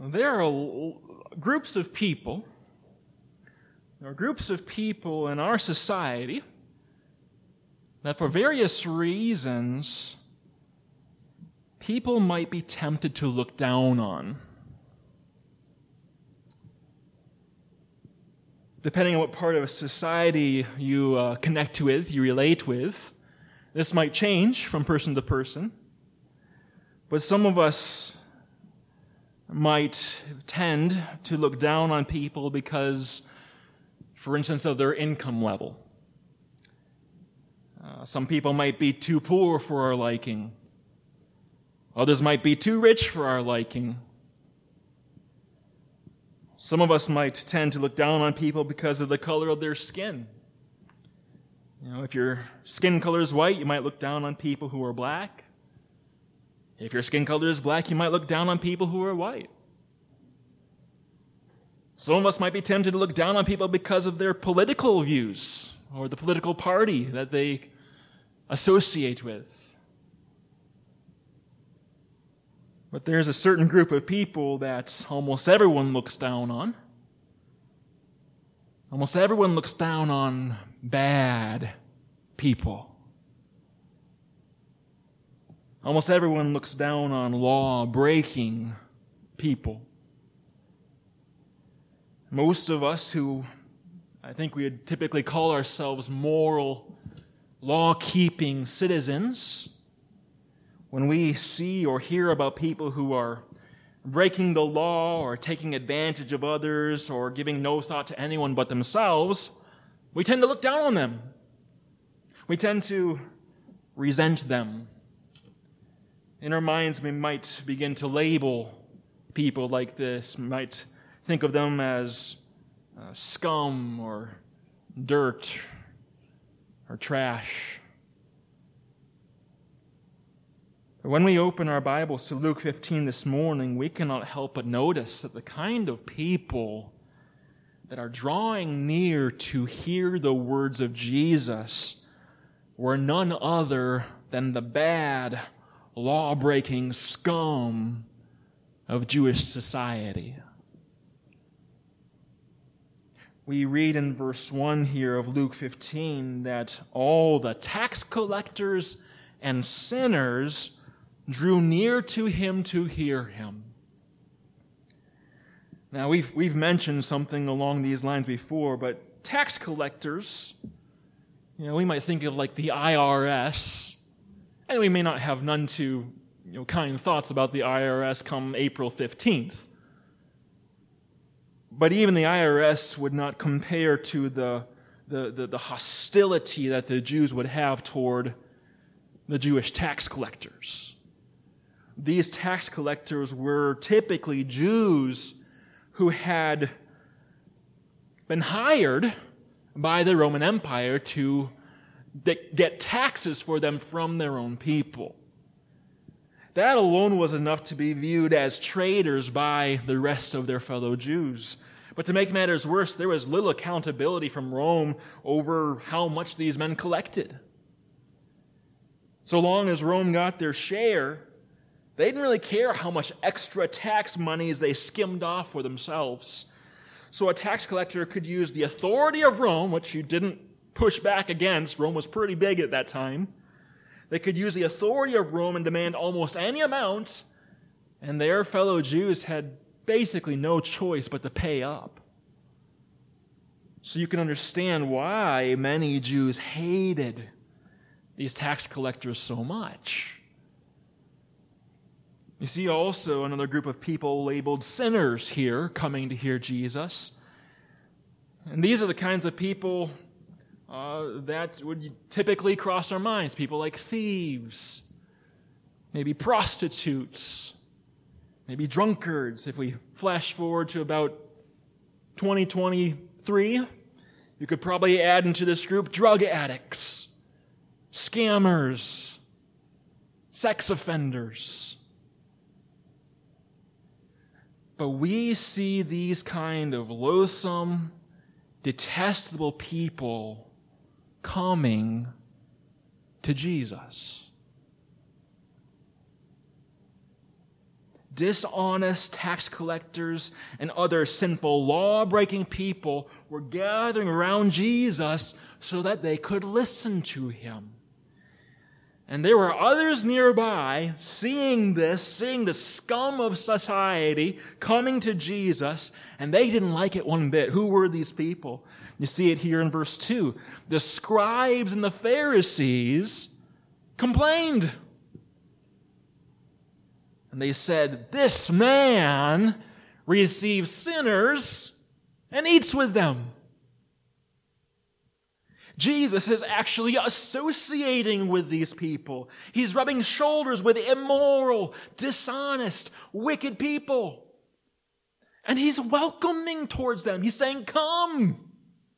There are groups of people in our society that for various reasons people might be tempted to look down on. Depending on what part of society you connect with, you relate with, this might change from person to person. But some of us might tend to look down on people because, for instance, of their income level. Some people might be too poor for our liking. Others might be too rich for our liking. Some of us might tend to look down on people because of the color of their skin. If your skin color is white, you might look down on people who are black. If your skin color is black, you might look down on people who are white. Some of us might be tempted to look down on people because of their political views or the political party that they associate with. But there's a certain group of people that almost everyone looks down on. Almost everyone looks down on bad people. Almost everyone looks down on law-breaking people. Most of us who I think we would typically call ourselves moral, law-keeping citizens, when we see or hear about people who are breaking the law or taking advantage of others or giving no thought to anyone but themselves, we tend to look down on them. We tend to resent them. In our minds, we might begin to label people like this. We might think of them as scum or dirt or trash. But when we open our Bibles to Luke 15 this morning, we cannot help but notice that the kind of people that are drawing near to hear the words of Jesus were none other than the bad, law-breaking scum of Jewish society. We read in verse 1 here of Luke 15 that all the tax collectors and sinners drew near to him to hear him. Now, we've mentioned something along these lines before, but tax collectors, we might think of like the IRS, and we may not have none too kind thoughts about the IRS come April 15th. But even the IRS would not compare to the hostility that the Jews would have toward the Jewish tax collectors. These tax collectors were typically Jews who had been hired by the Roman Empire to get taxes for them from their own people. That alone was enough to be viewed as traitors by the rest of their fellow Jews. But to make matters worse, there was little accountability from Rome over how much these men collected. So long as Rome got their share, they didn't really care how much extra tax monies they skimmed off for themselves. So a tax collector could use the authority of Rome, which you didn't push back against. Rome was pretty big at that time. They could use the authority of Rome and demand almost any amount, and their fellow Jews had basically no choice but to pay up. So you can understand why many Jews hated these tax collectors so much. You see also another group of people labeled sinners here coming to hear Jesus. And these are the kinds of people that would typically cross our minds. People like thieves, maybe prostitutes, maybe drunkards. If we flash forward to about 2023, you could probably add into this group drug addicts, scammers, sex offenders. But we see these kind of loathsome, detestable people coming to Jesus. dishonest tax collectors and other sinful law-breaking people were gathering around Jesus so that they could listen to him. And there were others nearby seeing the scum of society coming to Jesus, and they didn't like it one bit. Who were these people? You see it here in verse 2. The scribes and the Pharisees complained. And they said, "This man receives sinners and eats with them." Jesus is actually associating with these people. He's rubbing shoulders with immoral, dishonest, wicked people. And he's welcoming towards them. He's saying, "Come."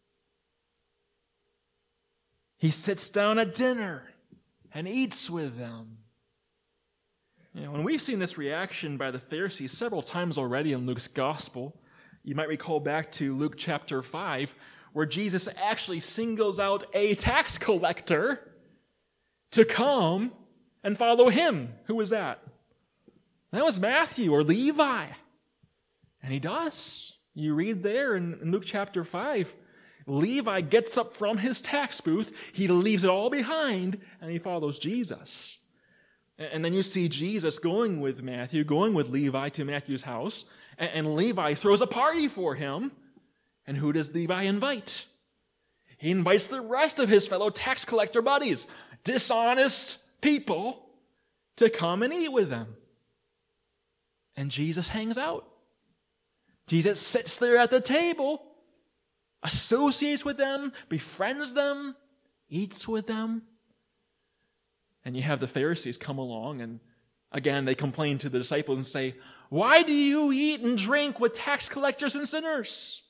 He sits down at dinner and eats with them. And we've seen this reaction by the Pharisees several times already in Luke's gospel. You might recall back to Luke chapter 5, where Jesus actually singles out a tax collector to come and follow him. Who was that? That was Matthew or Levi. And he does. You read there in Luke chapter 5, Levi gets up from his tax booth, he leaves it all behind, and he follows Jesus. And then you see Jesus going with Matthew, going with Levi to Matthew's house, and Levi throws a party for him. And who does Levi invite? He invites the rest of his fellow tax collector buddies, dishonest people, to come and eat with them. And Jesus hangs out. Jesus sits there at the table, associates with them, befriends them, eats with them. And you have the Pharisees come along, and again they complain to the disciples and say, "Why do you eat and drink with tax collectors and sinners?"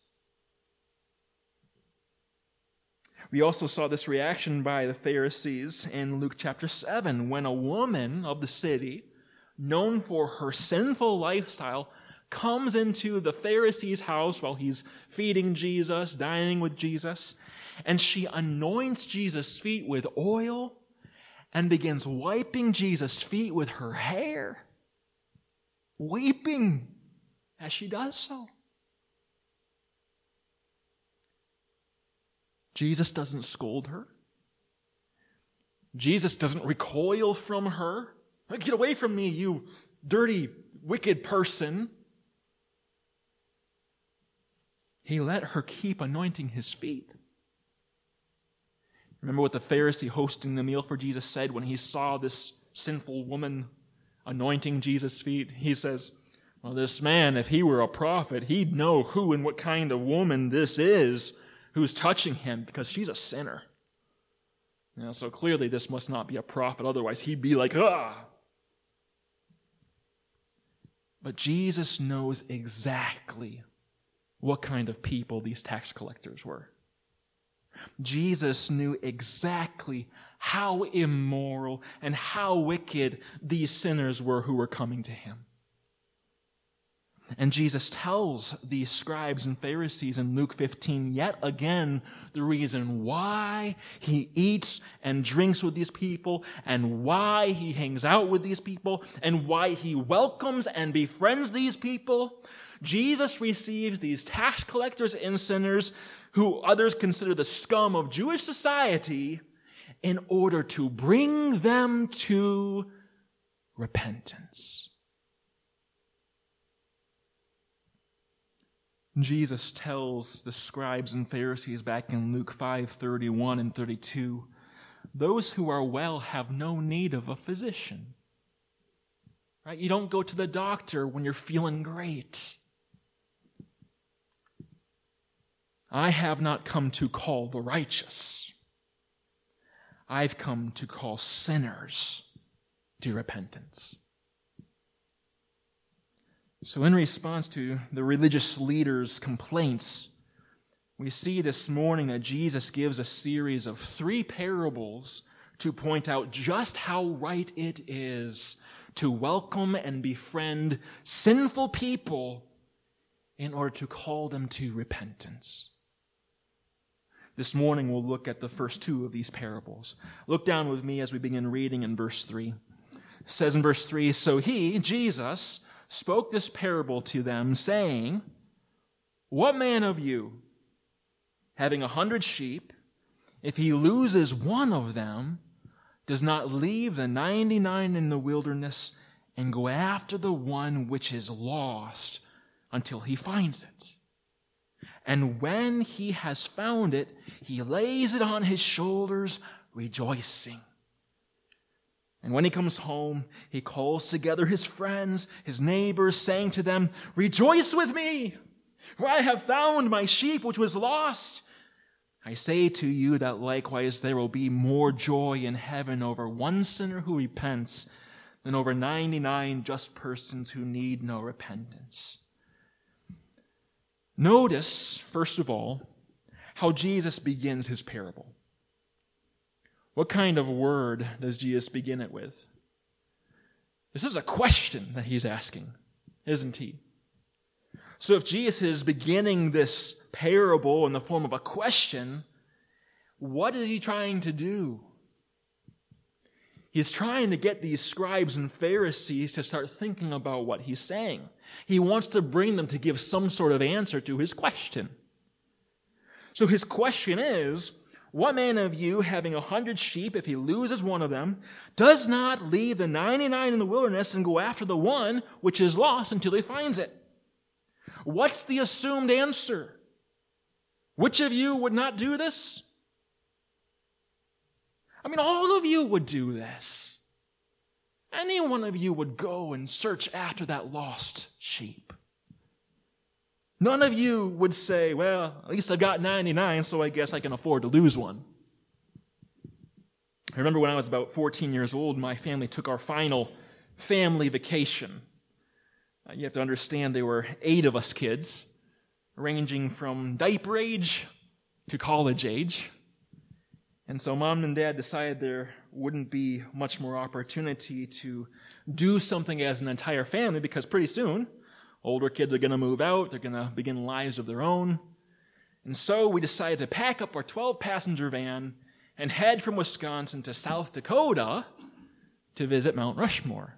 We also saw this reaction by the Pharisees in Luke chapter 7, when a woman of the city, known for her sinful lifestyle, comes into the Pharisee's house while he's feeding Jesus, dining with Jesus, and she anoints Jesus' feet with oil and begins wiping Jesus' feet with her hair, weeping as she does so. Jesus doesn't scold her. Jesus doesn't recoil from her. "Get away from me, you dirty, wicked person." He let her keep anointing his feet. Remember what the Pharisee hosting the meal for Jesus said when he saw this sinful woman anointing Jesus' feet? He says, "Well, this man, if he were a prophet, he'd know who and what kind of woman this is who's touching him, because she's a sinner." So clearly this must not be a prophet, otherwise he'd be like, "Ah!" But Jesus knows exactly what kind of people these tax collectors were. Jesus knew exactly how immoral and how wicked these sinners were who were coming to him. And Jesus tells these scribes and Pharisees in Luke 15 yet again the reason why he eats and drinks with these people, and why he hangs out with these people, and why he welcomes and befriends these people. Jesus receives these tax collectors and sinners, who others consider the scum of Jewish society, in order to bring them to repentance. Jesus tells the scribes and Pharisees back in Luke 5:31 and 32, "Those who are well have no need of a physician." Right? You don't go to the doctor when you're feeling great. "I have not come to call the righteous. I've come to call sinners to repentance." So in response to the religious leaders' complaints, we see this morning that Jesus gives a series of 3 parables to point out just how right it is to welcome and befriend sinful people in order to call them to repentance. This morning we'll look at the first 2 of these parables. Look down with me as we begin reading in verse 3. It says in verse 3, "So he," Jesus, spoke this parable to them, saying, "What man of you, having 100 sheep, if he loses one of them, does not leave the 99 in the wilderness and go after the one which is lost until he finds it? And when he has found it, he lays it on his shoulders, rejoicing. And when he comes home, he calls together his friends, his neighbors, saying to them, 'Rejoice with me, for I have found my sheep which was lost.' I say to you that likewise there will be more joy in heaven over one sinner who repents than over 99 just persons who need no repentance." Notice, first of all, how Jesus begins his parable. What kind of word does Jesus begin it with? This is a question that he's asking, isn't he? So if Jesus is beginning this parable in the form of a question, what is he trying to do? He's trying to get these scribes and Pharisees to start thinking about what he's saying. He wants to bring them to give some sort of answer to his question. So his question is, what man of you, having 100 sheep, if he loses one of them, does not leave the 99 in the wilderness and go after the one which is lost until he finds it? What's the assumed answer? Which of you would not do this? I mean, all of you would do this. Any one of you would go and search after that lost sheep. None of you would say, "Well, at least I've got 99, so I guess I can afford to lose one." I remember when I was about 14 years old, my family took our final family vacation. You have to understand there were 8 of us kids, ranging from diaper age to college age. And so Mom and Dad decided there wouldn't be much more opportunity to do something as an entire family because pretty soon, older kids are going to move out, they're going to begin lives of their own. And so we decided to pack up our 12-passenger van and head from Wisconsin to South Dakota to visit Mount Rushmore.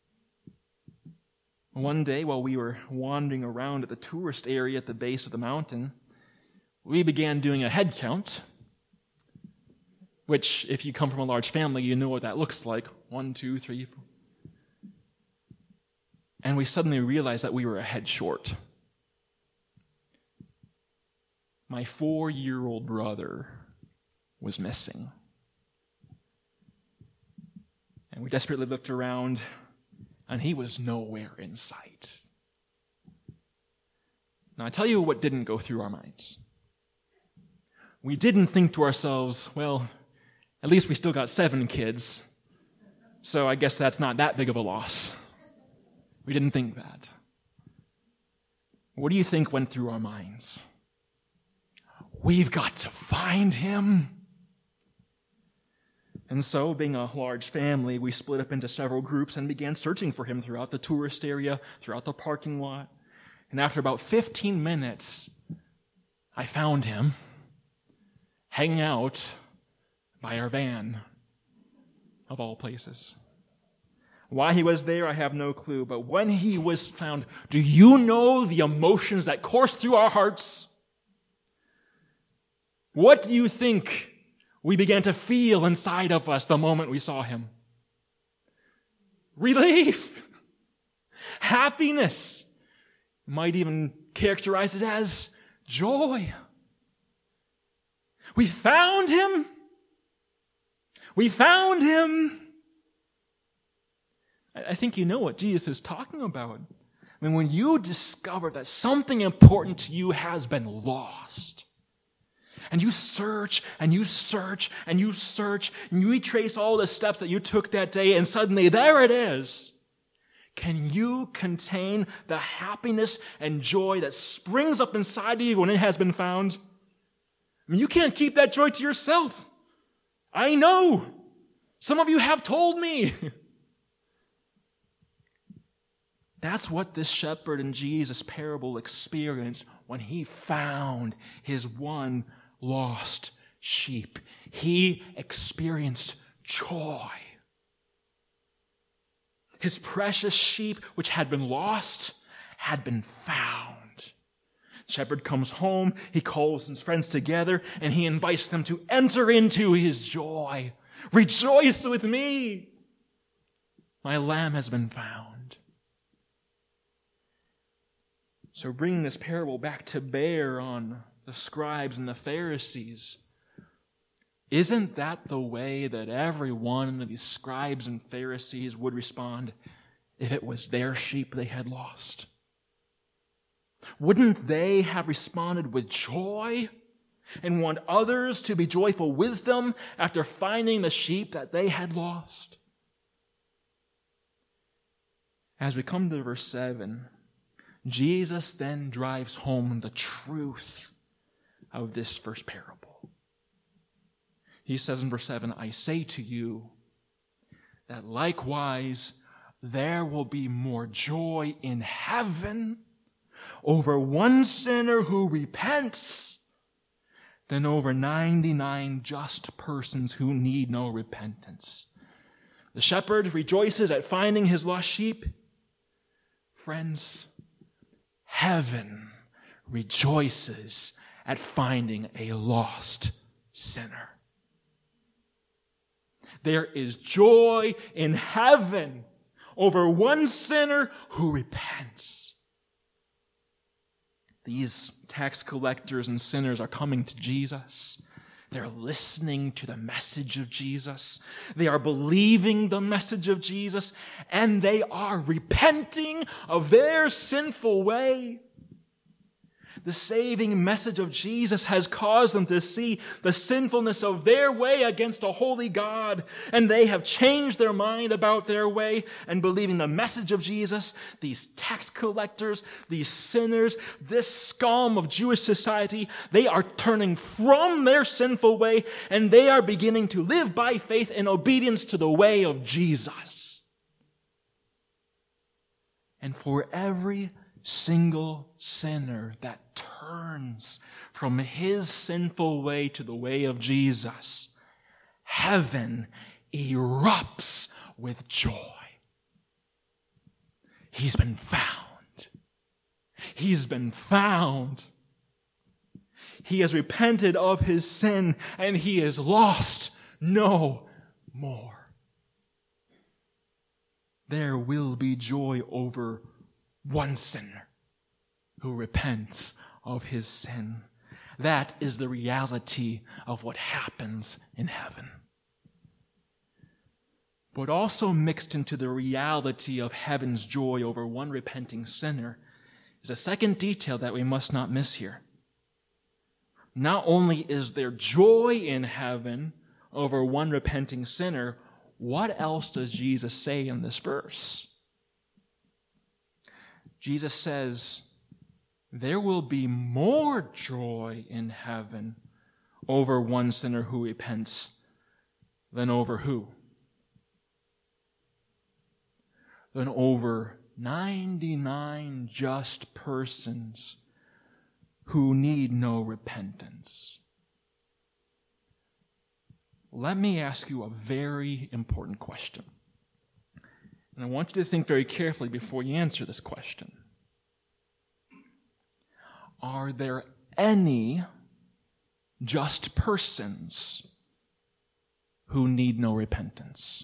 One day, while we were wandering around at the tourist area at the base of the mountain, we began doing a head count, which, if you come from a large family, you know what that looks like. 1, 2, 3, 4. And we suddenly realized that we were a head short. My 4-year-old brother was missing. And we desperately looked around, and he was nowhere in sight. Now, I tell you what didn't go through our minds. We didn't think to ourselves, well, at least we still got 7 kids, so I guess that's not that big of a loss. We didn't think that. What do you think went through our minds? We've got to find him. And so, being a large family, we split up into several groups and began searching for him throughout the tourist area, throughout the parking lot. And after about 15 minutes, I found him hanging out by our van, of all places. Why he was there, I have no clue. But when he was found, do you know the emotions that course through our hearts? What do you think we began to feel inside of us the moment we saw him? Relief. Happiness. Might even characterize it as joy. We found him. We found him. I think you know what Jesus is talking about. I mean, when you discover that something important to you has been lost, and you search, and you search, and you search, and you retrace all the steps that you took that day, and suddenly there it is. Can you contain the happiness and joy that springs up inside of you when it has been found? I mean, you can't keep that joy to yourself. I know. Some of you have told me. That's what this shepherd in Jesus' parable experienced when he found his one lost sheep. He experienced joy. His precious sheep, which had been lost, had been found. The shepherd comes home, he calls his friends together, and he invites them to enter into his joy. Rejoice with me! My lamb has been found. So bringing this parable back to bear on the scribes and the Pharisees, isn't that the way that every one of these scribes and Pharisees would respond if it was their sheep they had lost? Wouldn't they have responded with joy and want others to be joyful with them after finding the sheep that they had lost? As we come to verse 7, Jesus then drives home the truth of this first parable. He says in verse 7, I say to you that likewise there will be more joy in heaven over one sinner who repents than over 99 just persons who need no repentance. The shepherd rejoices at finding his lost sheep. Friends, heaven rejoices at finding a lost sinner. There is joy in heaven over one sinner who repents. These tax collectors and sinners are coming to Jesus. They're listening to the message of Jesus. They are believing the message of Jesus, and they are repenting of their sinful way. The saving message of Jesus has caused them to see the sinfulness of their way against a holy God, and they have changed their mind about their way and believing the message of Jesus. These tax collectors, these sinners, this scum of Jewish society, they are turning from their sinful way, and they are beginning to live by faith in obedience to the way of Jesus. And for every single sinner that turns from his sinful way to the way of Jesus, heaven erupts with joy. He's been found. He's been found. He has repented of his sin, and he is lost no more. There will be joy over one sinner who repents of his sin. That is the reality of what happens in heaven. But also mixed into the reality of heaven's joy over one repenting sinner is a second detail that we must not miss here. Not only is there joy in heaven over one repenting sinner, what else does Jesus say in this verse? Jesus says, there will be more joy in heaven over one sinner who repents than over who? Than over 99 just persons who need no repentance. Let me ask you a very important question. And I want you to think very carefully before you answer this question. Are there any just persons who need no repentance?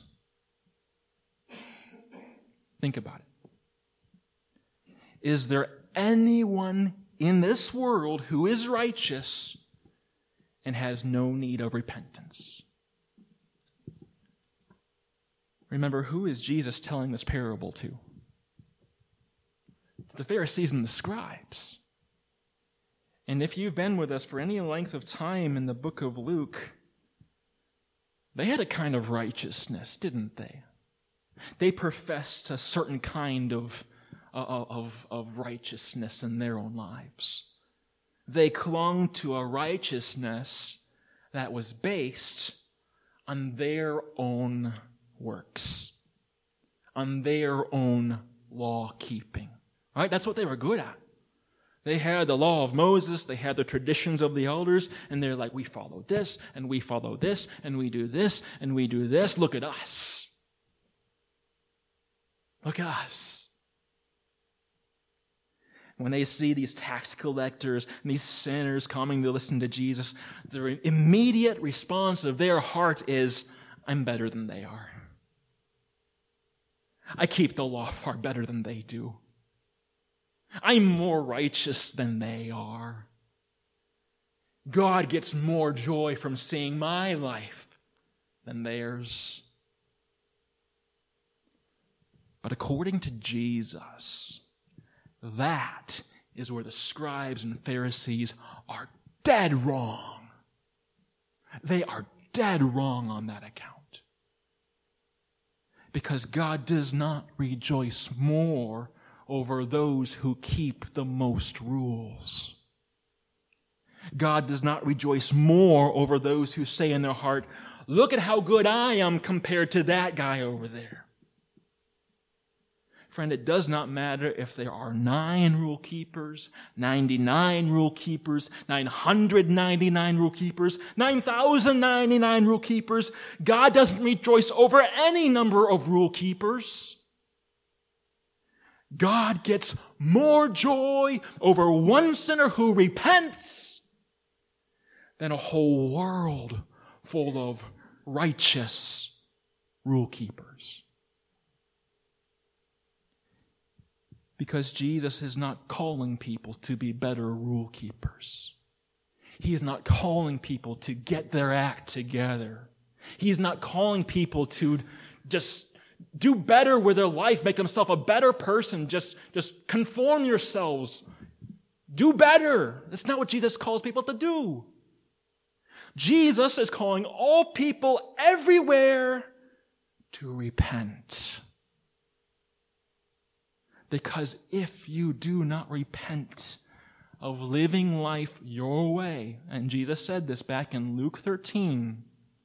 Think about it. Is there anyone in this world who is righteous and has no need of repentance? Remember, who is Jesus telling this parable to? To the Pharisees and the scribes. And if you've been with us for any length of time in the book of Luke, they had a kind of righteousness, didn't they? They professed a certain kind of righteousness in their own lives. They clung to a righteousness that was based on their own works, on their own law-keeping. Right? That's what they were good at. They had the law of Moses, they had the traditions of the elders, and they're like, we follow this, and we follow this, and we do this, and we do this. Look at us. Look at us. When they see these tax collectors and these sinners coming to listen to Jesus, the immediate response of their heart is, I'm better than they are. I keep the law far better than they do. I'm more righteous than they are. God gets more joy from seeing my life than theirs. But according to Jesus, that is where the scribes and Pharisees are dead wrong. They are dead wrong on that account. Because God does not rejoice more over those who keep the most rules. God does not rejoice more over those who say in their heart, look at how good I am compared to that guy over there. Friend, it does not matter if there are 9 rule keepers, 99 rule keepers, 999 rule keepers, 9,099 rule keepers. God doesn't rejoice over any number of rule keepers. God gets more joy over one sinner who repents than a whole world full of righteous rule keepers. Because Jesus is not calling people to be better rule keepers. He is not calling people to get their act together. He is not calling people to just do better with their life, make themselves a better person, just conform yourselves. Do better. That's not what Jesus calls people to do. Jesus is calling all people everywhere to repent. Because if you do not repent of living life your way, and Jesus said this back in Luke 13,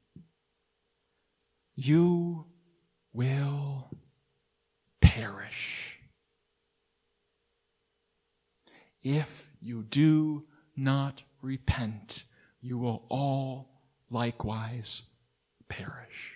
you will perish. If you do not repent, you will all likewise perish.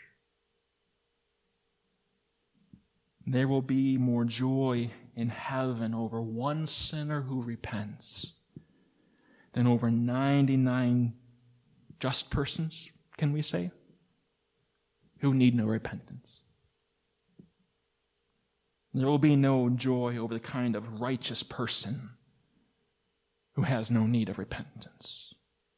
There will be more joy in heaven over one sinner who repents than over 99 just persons, can we say, who need no repentance. There will be no joy over the kind of righteous person who has no need of repentance.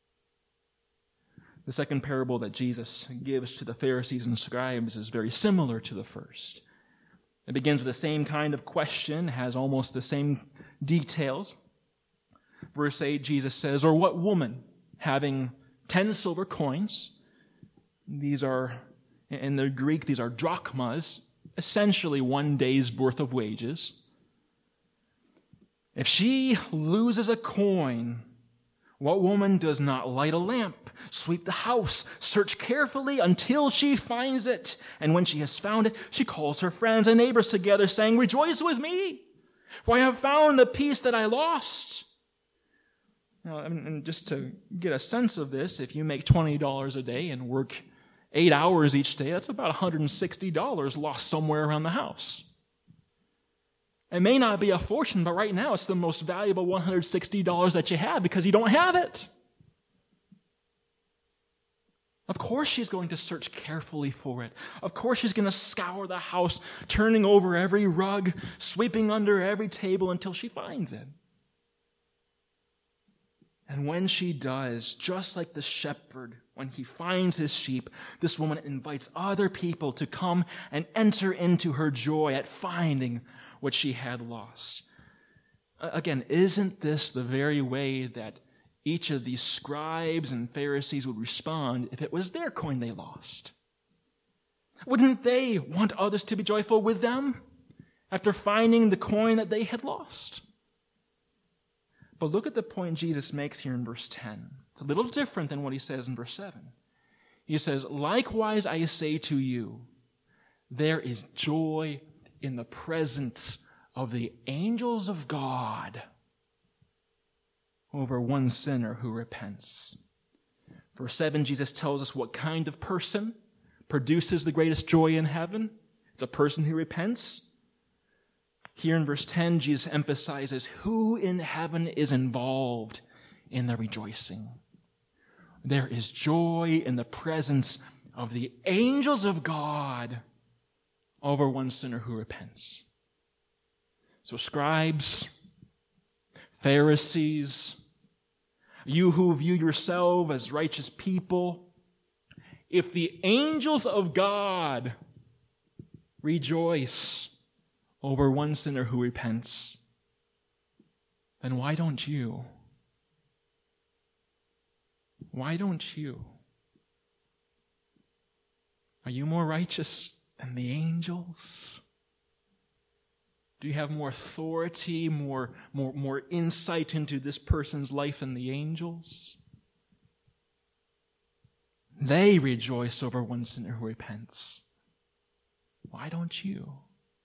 The second parable that Jesus gives to the Pharisees and scribes is very similar to the first. It begins with the same kind of question, has almost the same details. Verse 8, Jesus says, or what woman, having 10 silver coins, these are, in the Greek, these are drachmas, essentially 1 day's worth of wages. If she loses a coin, what woman does not light a lamp, sweep the house, search carefully until she finds it? And when she has found it, she calls her friends and neighbors together, saying, rejoice with me, for I have found the piece that I lost. Now, and just to get a sense of this, if you make $20 a day and work 8 hours each day, that's about $160 lost somewhere around the house. It may not be a fortune, but right now it's the most valuable $160 that you have because you don't have it. Of course she's going to search carefully for it. Of course she's going to scour the house, turning over every rug, sweeping under every table until she finds it. And when she does, just like the shepherd, when he finds his sheep, this woman invites other people to come and enter into her joy at finding what she had lost. Again, isn't this the very way that each of these scribes and Pharisees would respond if it was their coin they lost? Wouldn't they want others to be joyful with them after finding the coin that they had lost? But look at the point Jesus makes here in verse 10. It's a little different than what he says in verse 7. He says, likewise I say to you, there is joy in the presence of the angels of God over one sinner who repents. Verse 7, Jesus tells us what kind of person produces the greatest joy in heaven. It's a person who repents. Here in verse 10, Jesus emphasizes who in heaven is involved in the rejoicing. There is joy in the presence of the angels of God over one sinner who repents. So scribes, Pharisees, you who view yourself as righteous people, if the angels of God rejoice over one sinner who repents, then why don't you? Why don't you? Are you more righteous than the angels? Do you have more authority, more insight into this person's life than the angels? They rejoice over one sinner who repents. Why don't you?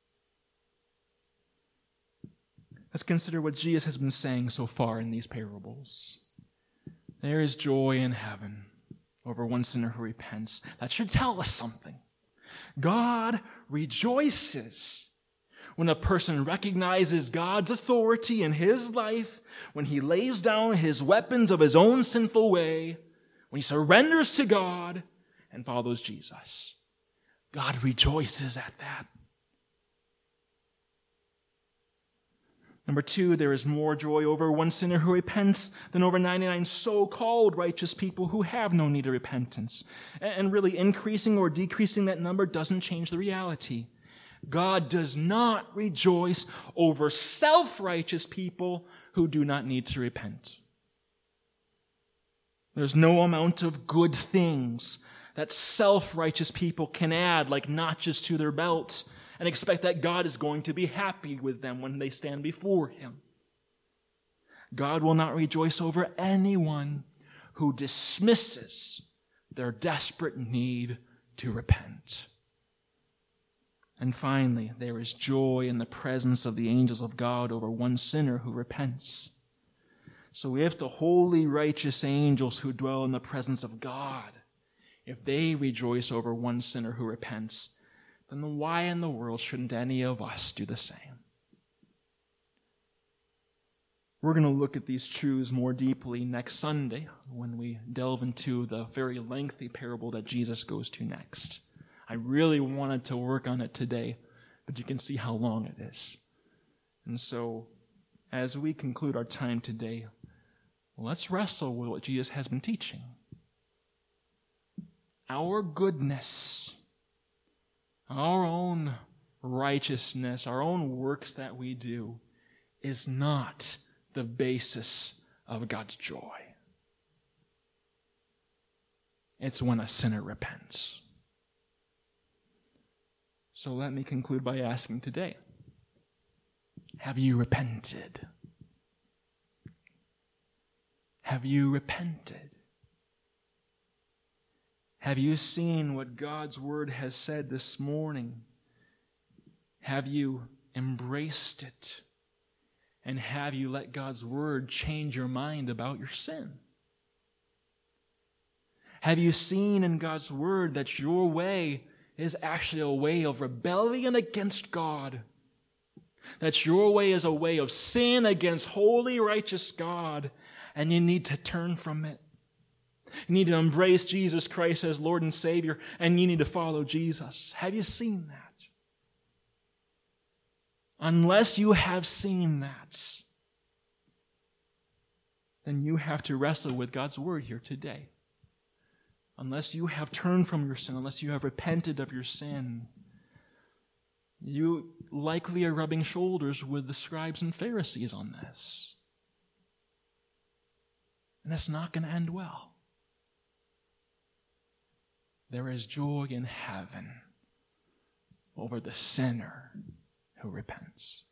Let's consider what Jesus has been saying so far in these parables. There is joy in heaven over one sinner who repents. That should tell us something. God rejoices when a person recognizes God's authority in his life, when he lays down his weapons of his own sinful way, when he surrenders to God and follows Jesus. God rejoices at that. Number two, there is more joy over one sinner who repents than over 99 so-called righteous people who have no need of repentance. And really increasing or decreasing that number doesn't change the reality. God does not rejoice over self-righteous people who do not need to repent. There's no amount of good things that self-righteous people can add like notches to their belt and expect that God is going to be happy with them when they stand before him. God will not rejoice over anyone who dismisses their desperate need to repent. And finally, there is joy in the presence of the angels of God over one sinner who repents. So if the holy, righteous angels who dwell in the presence of God, if they rejoice over one sinner who repents, then why in the world shouldn't any of us do the same? We're going to look at these truths more deeply next Sunday when we delve into the very lengthy parable that Jesus goes to next. I really wanted to work on it today, but you can see how long it is. And so, as we conclude our time today, let's wrestle with what Jesus has been teaching. Our goodness, our own righteousness, our own works that we do is not the basis of God's joy. It's when a sinner repents. So let me conclude by asking today, have you repented? Have you repented? Have you seen what God's word has said this morning? Have you embraced it? And have you let God's word change your mind about your sin? Have you seen in God's word that your way is actually a way of rebellion against God? That your way is a way of sin against holy, righteous God, and you need to turn from it. You need to embrace Jesus Christ as Lord and Savior, and you need to follow Jesus. Have you seen that? Unless you have seen that, then you have to wrestle with God's word here today. Unless you have turned from your sin, unless you have repented of your sin, you likely are rubbing shoulders with the scribes and Pharisees on this. And it's not going to end well. There is joy in heaven over the sinner who repents.